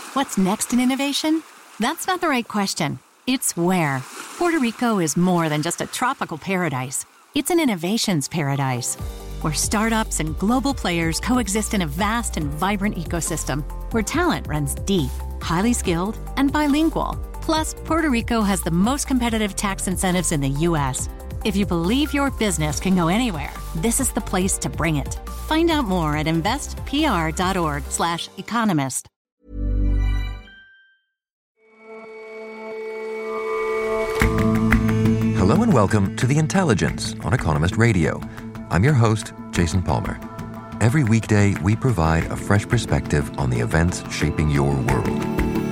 What's next in innovation? That's not the right question. It's where. Puerto Rico is more than just a tropical paradise. It's an innovations paradise, where startups and global players coexist in a vast and vibrant ecosystem, where talent runs deep, highly skilled, and bilingual. Plus, Puerto Rico has the most competitive tax incentives in the U.S. If you believe your business can go anywhere, this is the place to bring it. Find out more at investpr.org/economist. Hello and welcome to The Intelligence on Economist Radio. I'm your host, Jason Palmer. Every weekday, we provide a fresh perspective on the events shaping your world.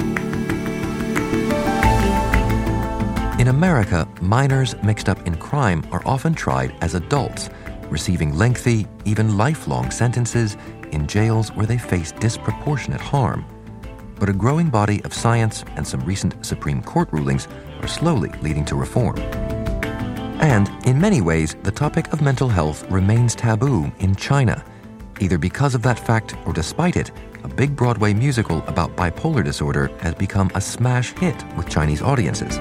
In America, minors mixed up in crime are often tried as adults, receiving lengthy, even lifelong sentences in jails where they face disproportionate harm. But a growing body of science and some recent Supreme Court rulings are slowly leading to reform. And in many ways, the topic of mental health remains taboo in China, either because of that fact or despite it. A big Broadway musical about bipolar disorder has become a smash hit with Chinese audiences.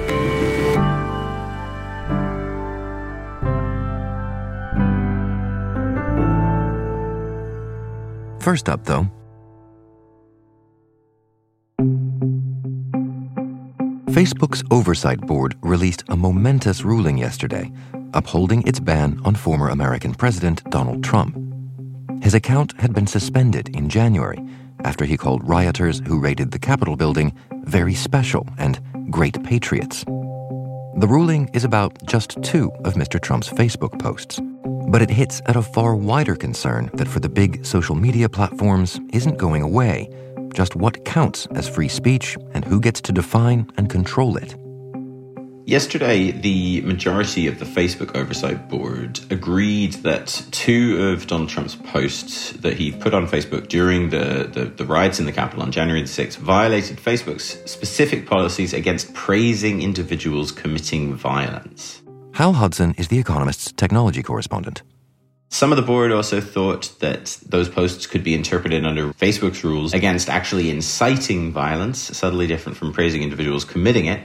First up, though, Facebook's Oversight Board released a momentous ruling yesterday, upholding its ban on former American President Donald Trump. His account had been suspended in January after he called rioters who raided the Capitol building very special and great patriots. The ruling is about just 2 of Mr. Trump's Facebook posts, but it hits at a far wider concern that for the big social media platforms isn't going away, just what counts as free speech and who gets to define and control it. Yesterday, the majority of the Facebook Oversight Board agreed that 2 of Donald Trump's posts that he put on Facebook during the riots in the Capitol on January the 6th violated Facebook's specific policies against praising individuals committing violence. Hal Hudson is The Economist's technology correspondent. Some of the board also thought that those posts could be interpreted under Facebook's rules against actually inciting violence, subtly different from praising individuals committing it.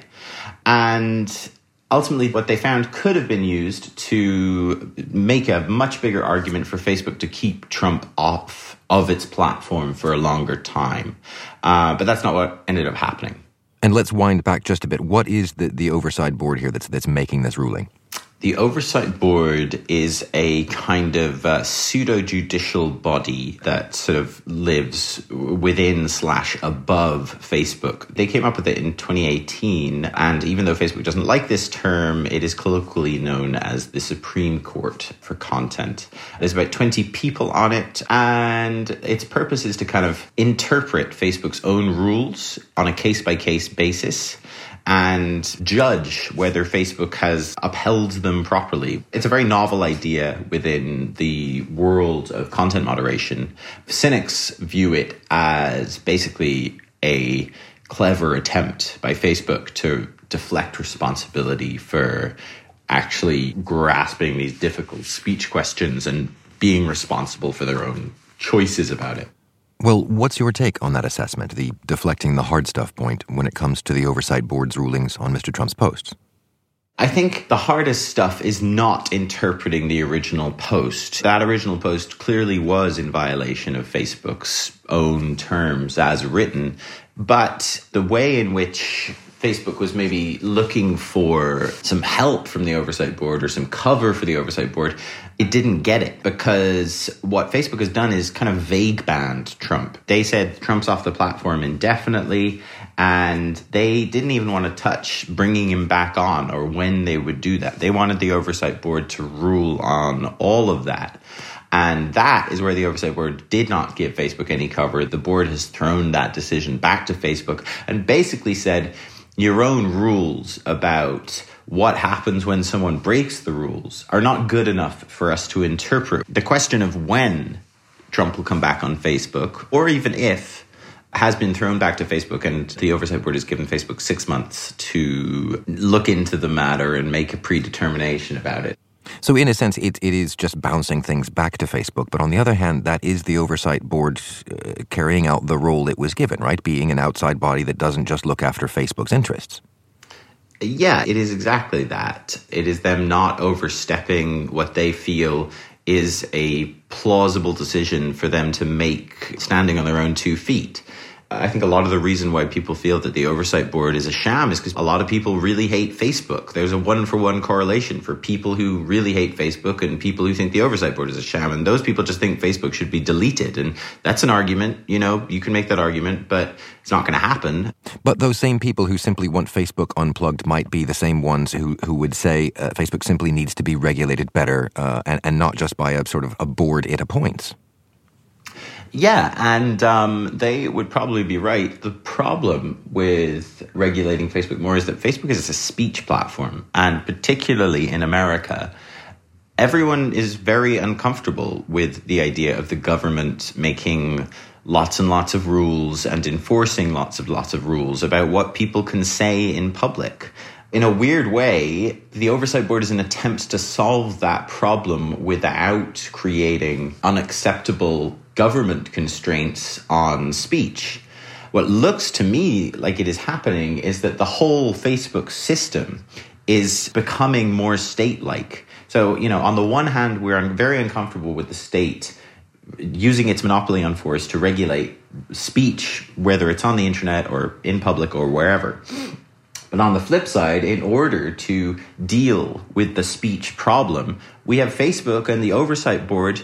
And ultimately, what they found could have been used to make a much bigger argument for Facebook to keep Trump off of its platform for a longer time. But that's not what ended up happening. And let's wind back just a bit. What is the Oversight Board here that's making this ruling? The Oversight Board is a kind of pseudo-judicial body that sort of lives within / above Facebook. They came up with it in 2018, and even though Facebook doesn't like this term, it is colloquially known as the Supreme Court for content. There's about 20 people on it, and its purpose is to kind of interpret Facebook's own rules on a case-by-case basis and judge whether Facebook has upheld them properly. It's a very novel idea within the world of content moderation. Cynics view it as basically a clever attempt by Facebook to deflect responsibility for actually grasping these difficult speech questions and being responsible for their own choices about it. Well, what's your take on that assessment, the deflecting the hard stuff point, when it comes to the Oversight Board's rulings on Mr. Trump's posts? I think the hardest stuff is not interpreting the original post. That original post clearly was in violation of Facebook's own terms as written, but the way in which Facebook was maybe looking for some help from the Oversight Board or some cover for the Oversight Board, it didn't get it, because what Facebook has done is kind of vague banned Trump. They said Trump's off the platform indefinitely, and they didn't even want to touch bringing him back on or when they would do that. They wanted the Oversight Board to rule on all of that. And that is where the Oversight Board did not give Facebook any cover. The board has thrown that decision back to Facebook and basically said, your own rules about what happens when someone breaks the rules are not good enough for us to interpret. The question of when Trump will come back on Facebook, or even if, has been thrown back to Facebook, and the Oversight Board has given Facebook 6 months to look into the matter and make a predetermination about it. So in a sense, it is just bouncing things back to Facebook. But on the other hand, that is the oversight board carrying out the role it was given, right? Being an outside body that doesn't just look after Facebook's interests. Yeah, it is exactly that. It is them not overstepping what they feel is a plausible decision for them to make standing on their own 2 feet. I think a lot of the reason why people feel that the oversight board is a sham is because a lot of people really hate Facebook. There's a 1-for-1 correlation for people who really hate Facebook and people who think the oversight board is a sham. And those people just think Facebook should be deleted. And that's an argument. You know, you can make that argument, but it's not going to happen. But those same people who simply want Facebook unplugged might be the same ones who would say Facebook simply needs to be regulated better and not just by a sort of a board it appoints. Yeah, and they would probably be right. The problem with regulating Facebook more is that Facebook is a speech platform, and particularly in America, everyone is very uncomfortable with the idea of the government making lots and lots of rules and enforcing lots of rules about what people can say in public. In a weird way, the Oversight Board is an attempt to solve that problem without creating unacceptable government constraints on speech. What looks to me like it is happening is that the whole Facebook system is becoming more state-like. So, you know, on the one hand, we're very uncomfortable with the state using its monopoly on force to regulate speech, whether it's on the internet or in public or wherever. But on the flip side, in order to deal with the speech problem, we have Facebook and the Oversight Board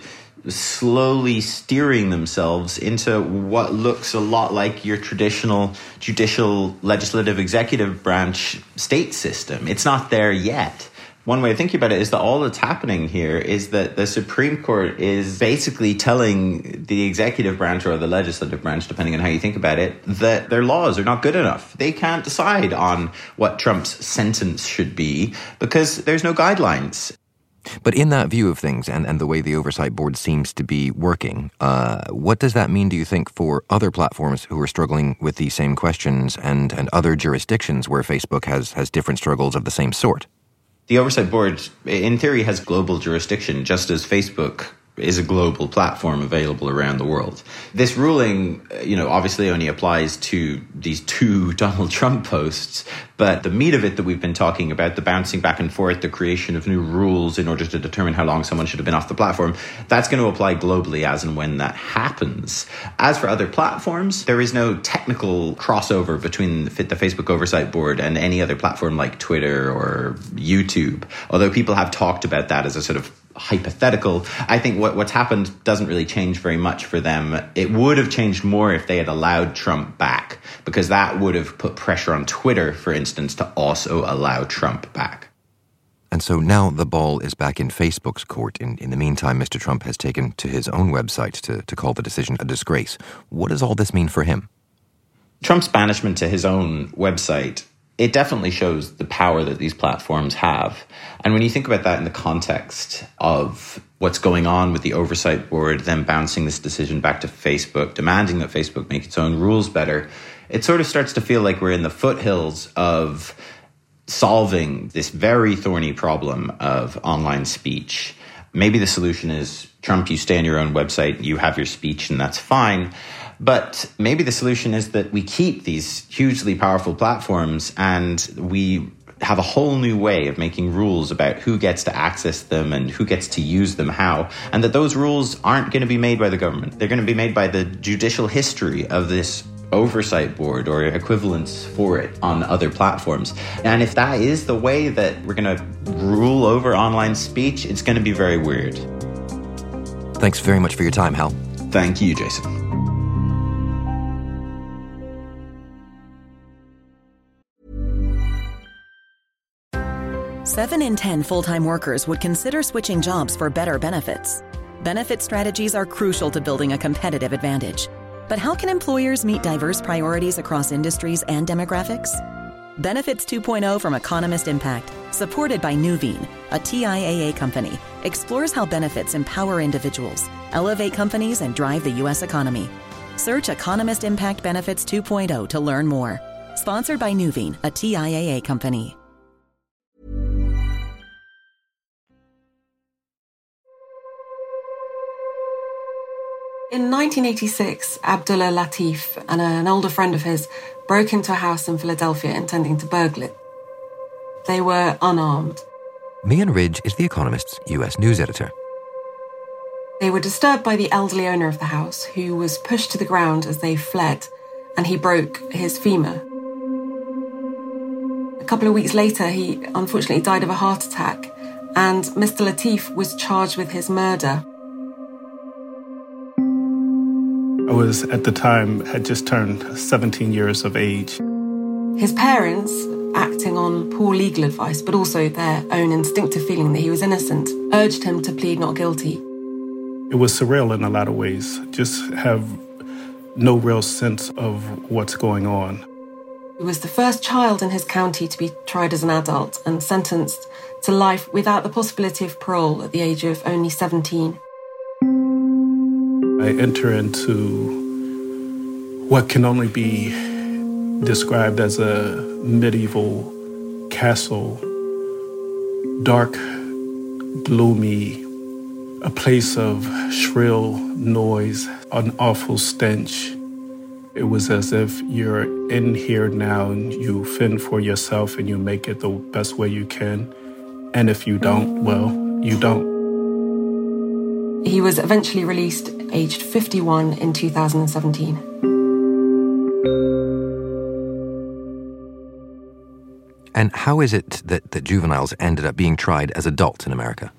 slowly steering themselves into what looks a lot like your traditional judicial, legislative, executive branch state system. It's not there yet. One way of thinking about it is that all that's happening here is that the Supreme Court is basically telling the executive branch or the legislative branch, depending on how you think about it, that their laws are not good enough. They can't decide on what Trump's sentence should be because there's no guidelines. But in that view of things and the way the Oversight Board seems to be working, what does that mean, do you think, for other platforms who are struggling with these same questions and other jurisdictions where Facebook has different struggles of the same sort? The Oversight Board, in theory, has global jurisdiction, just as Facebook is a global platform available around the world. This ruling, obviously only applies to these 2 Donald Trump posts, but the meat of it that we've been talking about, the bouncing back and forth, the creation of new rules in order to determine how long someone should have been off the platform, that's going to apply globally as and when that happens. As for other platforms, there is no technical crossover between the Facebook Oversight Board and any other platform like Twitter or YouTube, although people have talked about that as a sort of hypothetical. I think what's happened doesn't really change very much for them. It would have changed more if they had allowed Trump back, because that would have put pressure on Twitter, for instance, to also allow Trump back. And so now the ball is back in Facebook's court. In the meantime, Mr. Trump has taken to his own website to call the decision a disgrace. What does all this mean for him? Trump's banishment to his own website, it definitely shows the power that these platforms have. And when you think about that in the context of what's going on with the Oversight Board, them bouncing this decision back to Facebook, demanding that Facebook make its own rules better, it sort of starts to feel like we're in the foothills of solving this very thorny problem of online speech. Maybe the solution is, Trump, you stay on your own website, you have your speech, and that's fine. But maybe the solution is that we keep these hugely powerful platforms and we have a whole new way of making rules about who gets to access them and who gets to use them how, and that those rules aren't going to be made by the government. They're going to be made by the judicial history of this Oversight Board or equivalents for it on other platforms. And if that is the way that we're going to rule over online speech, it's going to be very weird. Thanks very much for your time, Hal. Thank you, Jason. Seven in 10 full-time workers would consider switching jobs for better benefits. Benefit strategies are crucial to building a competitive advantage. But how can employers meet diverse priorities across industries and demographics? Benefits 2.0 from Economist Impact, supported by Nuveen, a TIAA company, explores how benefits empower individuals, elevate companies, and drive the U.S. economy. Search Economist Impact Benefits 2.0 to learn more. Sponsored by Nuveen, a TIAA company. In 1986, Abdullah Latif and an older friend of his broke into a house in Philadelphia intending to burgle it. They were unarmed. Mian Ridge is The Economist's US news editor. They were disturbed by the elderly owner of the house, who was pushed to the ground as they fled, and he broke his femur. A couple of weeks later, he unfortunately died of a heart attack, and Mr. Latif was charged with his murder. I was, at the time, had just turned 17 years of age. His parents, acting on poor legal advice, but also their own instinctive feeling that he was innocent, urged him to plead not guilty. It was surreal in a lot of ways, just have no real sense of what's going on. He was the first child in his county to be tried as an adult and sentenced to life without the possibility of parole at the age of only 17. I enter into what can only be described as a medieval castle, dark, gloomy, a place of shrill noise, an awful stench. It was as if you're in here now and you fend for yourself and you make it the best way you can. And if you don't, well, you don't. He was eventually released, aged 51, in 2017. And how is it that juveniles ended up being tried as adults in America?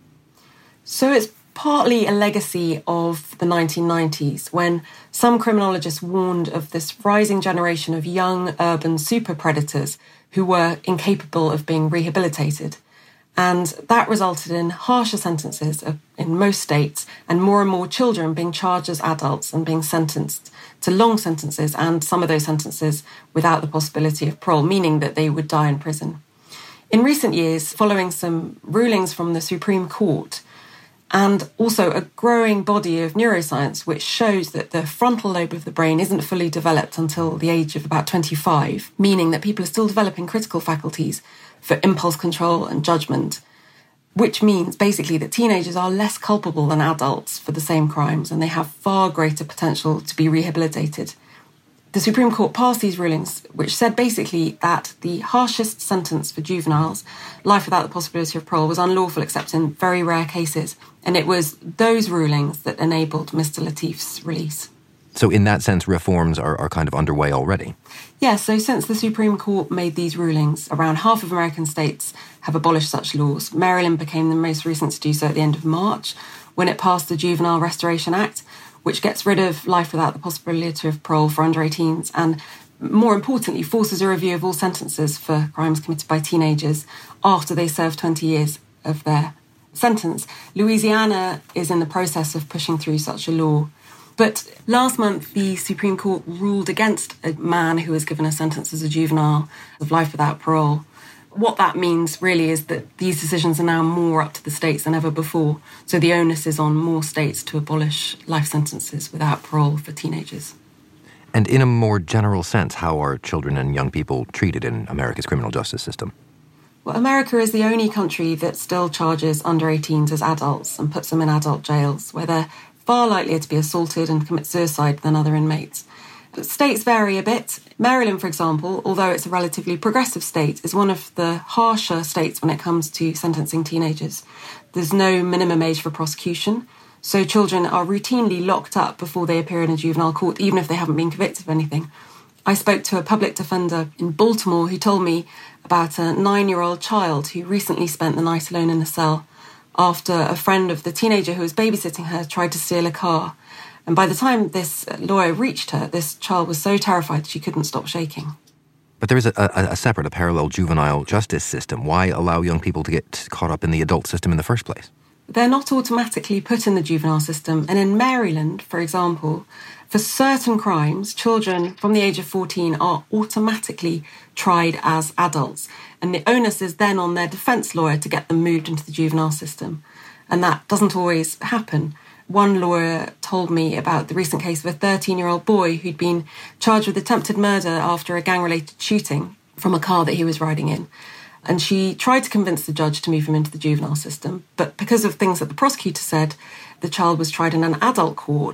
So it's partly a legacy of the 1990s, when some criminologists warned of this rising generation of young urban super predators who were incapable of being rehabilitated. And that resulted in harsher sentences in most states and more children being charged as adults and being sentenced to long sentences, and some of those sentences without the possibility of parole, meaning that they would die in prison. In recent years, following some rulings from the Supreme Court, and also a growing body of neuroscience which shows that the frontal lobe of the brain isn't fully developed until the age of about 25, meaning that people are still developing critical faculties for impulse control and judgment, which means basically that teenagers are less culpable than adults for the same crimes and they have far greater potential to be rehabilitated. The Supreme Court passed these rulings, which said basically that the harshest sentence for juveniles, life without the possibility of parole, was unlawful except in very rare cases. And it was those rulings that enabled Mr. Latif's release. So in that sense, reforms are kind of underway already? Yes, so since the Supreme Court made these rulings, around half of American states have abolished such laws. Maryland became the most recent to do so at the end of March, when it passed the Juvenile Restoration Act, which gets rid of life without the possibility of parole for under 18s and, more importantly, forces a review of all sentences for crimes committed by teenagers after they serve 20 years of their sentence. Louisiana is in the process of pushing through such a law. But last month, the Supreme Court ruled against a man who was given a sentence as a juvenile of life without parole. What that means really is that these decisions are now more up to the states than ever before. So the onus is on more states to abolish life sentences without parole for teenagers. And in a more general sense, how are children and young people treated in America's criminal justice system? Well, America is the only country that still charges under 18s as adults and puts them in adult jails, where they're far likelier to be assaulted and commit suicide than other inmates. But states vary a bit. Maryland, for example, although it's a relatively progressive state, is one of the harsher states when it comes to sentencing teenagers. There's no minimum age for prosecution, so children are routinely locked up before they appear in a juvenile court, even if they haven't been convicted of anything. I spoke to a public defender in Baltimore who told me about a 9-year-old child who recently spent the night alone in a cell after a friend of the teenager who was babysitting her tried to steal a car. And by the time this lawyer reached her, this child was so terrified she couldn't stop shaking. But there is a separate, a parallel juvenile justice system. Why allow young people to get caught up in the adult system in the first place? They're not automatically put in the juvenile system. And in Maryland, for example, for certain crimes, children from the age of 14 are automatically tried as adults. And the onus is then on their defence lawyer to get them moved into the juvenile system. And that doesn't always happen. One lawyer told me about the recent case of a 13-year-old boy who'd been charged with attempted murder after a gang-related shooting from a car that he was riding in. And she tried to convince the judge to move him into the juvenile system. But because of things that the prosecutor said, the child was tried in an adult court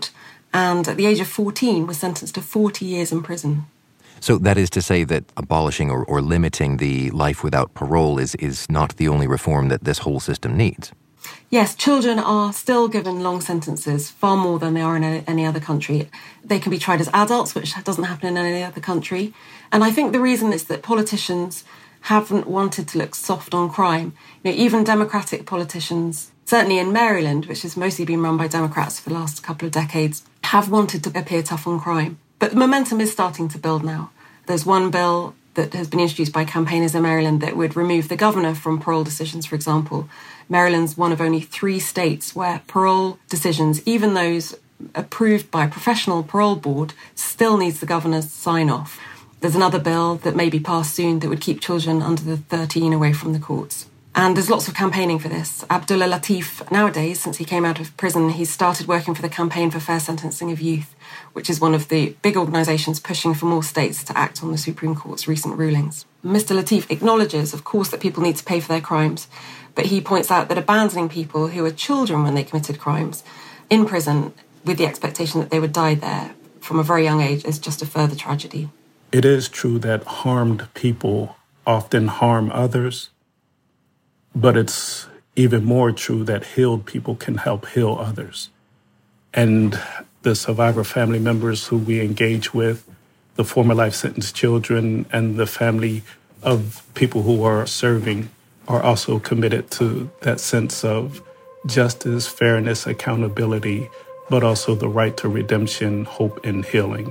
and at the age of 14 was sentenced to 40 years in prison. So that is to say that abolishing or limiting the life without parole is not the only reform that this whole system needs. Yes, children are still given long sentences, far more than they are in any other country. They can be tried as adults, which doesn't happen in any other country. And I think the reason is that politicians haven't wanted to look soft on crime. Even Democratic politicians, certainly in Maryland, which has mostly been run by Democrats for the last couple of decades, have wanted to appear tough on crime. But the momentum is starting to build now. There's one bill that has been introduced by campaigners in Maryland that would remove the governor from parole decisions, for example. Maryland's one of only 3 states where parole decisions, even those approved by a professional parole board, still needs the governor's sign-off. There's another bill that may be passed soon that would keep children under the 13 away from the courts. And there's lots of campaigning for this. Abdullah Latif, nowadays, since he came out of prison, he's started working for the Campaign for Fair Sentencing of Youth, which is one of the big organisations pushing for more states to act on the Supreme Court's recent rulings. Mr. Latif acknowledges, of course, that people need to pay for their crimes, but he points out that abandoning people who were children when they committed crimes in prison with the expectation that they would die there from a very young age is just a further tragedy. It is true that harmed people often harm others, but it's even more true that healed people can help heal others. And the survivor family members who we engage with, the former life sentence children, and the family of people who are serving are also committed to that sense of justice, fairness, accountability, but also the right to redemption, hope, and healing.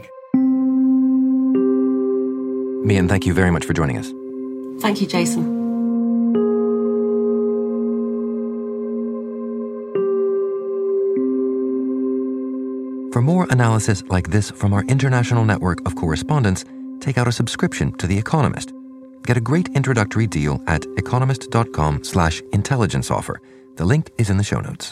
Mian, thank you very much for joining us. Thank you, Jason. For more analysis like this from our international network of correspondents, take out a subscription to The Economist. Get a great introductory deal at economist.com/intelligence offer. The link is in the show notes.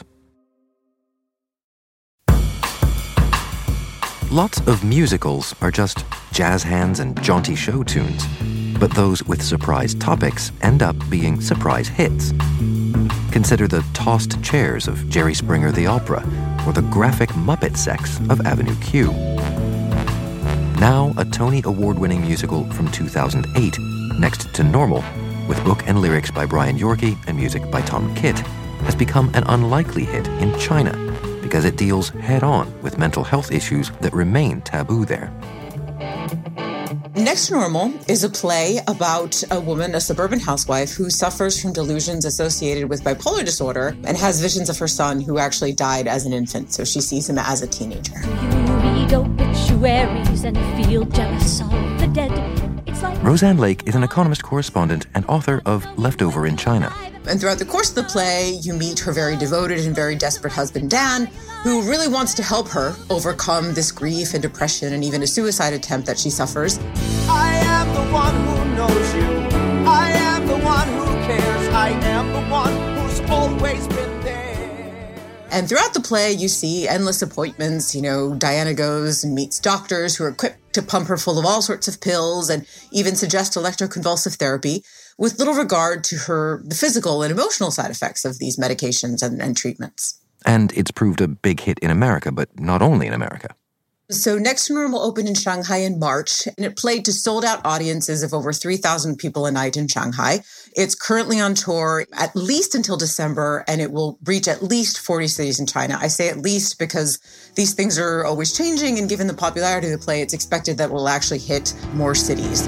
Lots of musicals are just jazz hands and jaunty show tunes, but those with surprise topics end up being surprise hits. Consider the tossed chairs of Jerry Springer the Opera, or the graphic Muppet sex of Avenue Q. Now a Tony Award-winning musical from 2008, Next to Normal, with book and lyrics by Brian Yorkey and music by Tom Kitt, has become an unlikely hit in China because it deals head-on with mental health issues that remain taboo there. Next to Normal is a play about a woman, a suburban housewife, who suffers from delusions associated with bipolar disorder and has visions of her son who actually died as an infant, so she sees him as a teenager. You read obituaries and feel jealous of the dead. Roseanne Lake is an Economist correspondent and author of Leftover in China. And throughout the course of the play, you meet her very devoted and very desperate husband, Dan, who really wants to help her overcome this grief and depression and even a suicide attempt that she suffers. I am the one who knows you. I am the one who cares. I am the one who's always been there. And throughout the play, you see endless appointments. Diana goes and meets doctors who are quick to pump her full of all sorts of pills and even suggest electroconvulsive therapy with little regard to the physical and emotional side effects of these medications and treatments. And it's proved a big hit in America, but not only in America. So Next to Normal opened in Shanghai in March, and it played to sold-out audiences of over 3,000 people a night in Shanghai. It's currently on tour at least until December, and it will reach at least 40 cities in China. I say at least because these things are always changing, and given the popularity of the play, it's expected that we'll actually hit more cities.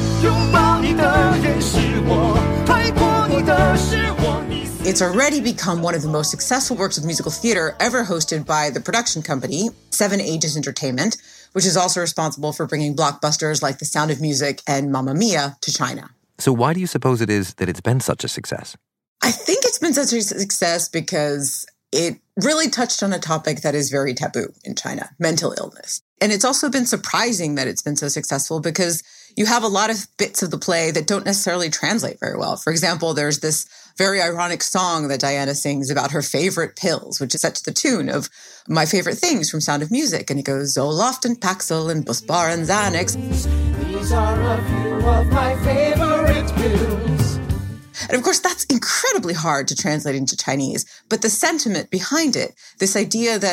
It's already become one of the most successful works of musical theater ever hosted by the production company, Seven Ages Entertainment, which is also responsible for bringing blockbusters like The Sound of Music and Mamma Mia to China. So why do you suppose it is that it's been such a success? I think it's been such a success because it really touched on a topic that is very taboo in China, mental illness. And it's also been surprising that it's been so successful because you have a lot of bits of the play that don't necessarily translate very well. For example, there's this very ironic song that Diana sings about her favorite pills, which is set to the tune of My Favorite Things from Sound of Music. And it goes, Zoloft and Paxil and Buspar and Xanax. These are a few of my favorite pills. And of course, that's incredibly hard to translate into Chinese. But the sentiment behind it, this idea that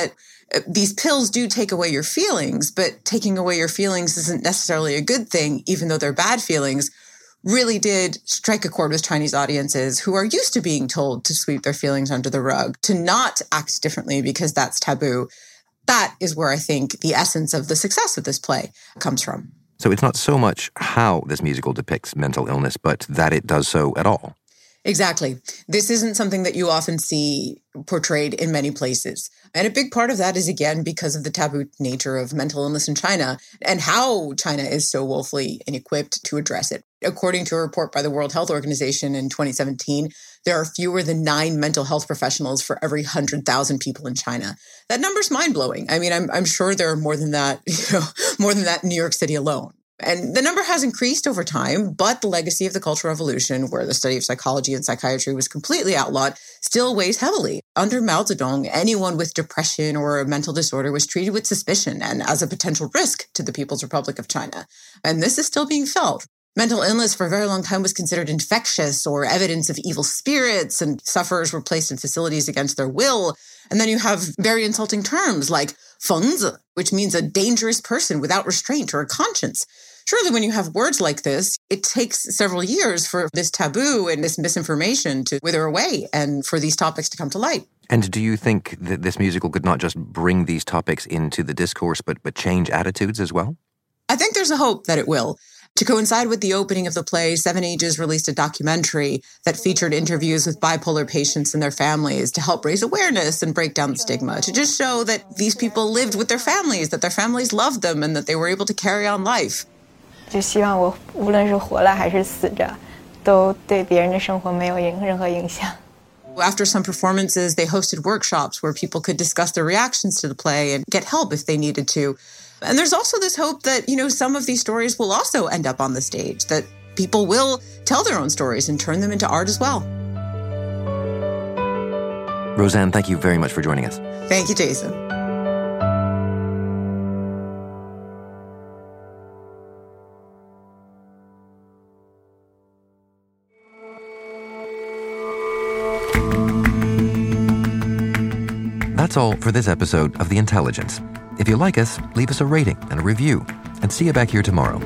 these pills do take away your feelings, but taking away your feelings isn't necessarily a good thing, even though they're bad feelings, really did strike a chord with Chinese audiences who are used to being told to sweep their feelings under the rug, to not act differently because that's taboo. That is where I think the essence of the success of this play comes from. So it's not so much how this musical depicts mental illness, but that it does so at all. Exactly. This isn't something that you often see portrayed in many places. And a big part of that is, again, because of the taboo nature of mental illness in China and how China is so woefully inequipped to address it. According to a report by the World Health Organization in 2017, there are fewer than 9 mental health professionals for every 100,000 people in China. That number's mind-blowing. I mean, I'm sure there are more than that, more than that in New York City alone. And the number has increased over time, but the legacy of the Cultural Revolution, where the study of psychology and psychiatry was completely outlawed, still weighs heavily. Under Mao Zedong, anyone with depression or a mental disorder was treated with suspicion and as a potential risk to the People's Republic of China. And this is still being felt. Mental illness for a very long time was considered infectious or evidence of evil spirits, and sufferers were placed in facilities against their will. And then you have very insulting terms like fengzi, which means a dangerous person without restraint or a conscience. Surely when you have words like this, it takes several years for this taboo and this misinformation to wither away and for these topics to come to light. And do you think that this musical could not just bring these topics into the discourse, but change attitudes as well? I think there's a hope that it will. To coincide with the opening of the play, 7ages released a documentary that featured interviews with bipolar patients and their families to help raise awareness and break down the stigma, to just show that these people lived with their families, that their families loved them, and that they were able to carry on life. 就希望我无论是活了还是死着，都对别人的生活没有任何影响。 After some performances, they hosted workshops where people could discuss their reactions to the play and get help if they needed to. And there's also this hope that, some of these stories will also end up on the stage, that people will tell their own stories and turn them into art as well. Roseanne, thank you very much for joining us. Thank you, Jason. That's all for this episode of The Intelligence. If you like us, leave us a rating and a review, and see you back here tomorrow.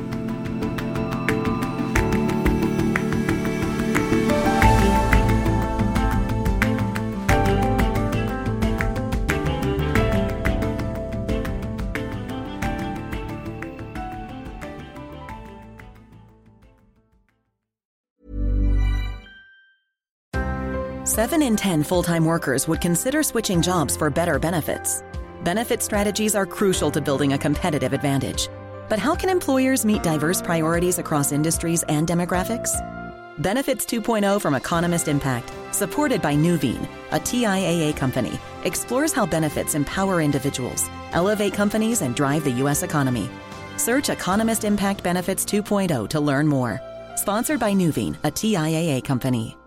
Seven in 10 full-time workers would consider switching jobs for better benefits. Benefit strategies are crucial to building a competitive advantage. But how can employers meet diverse priorities across industries and demographics? Benefits 2.0 from Economist Impact, supported by Nuveen, a TIAA company, explores how benefits empower individuals, elevate companies, and drive the U.S. economy. Search Economist Impact Benefits 2.0 to learn more. Sponsored by Nuveen, a TIAA company.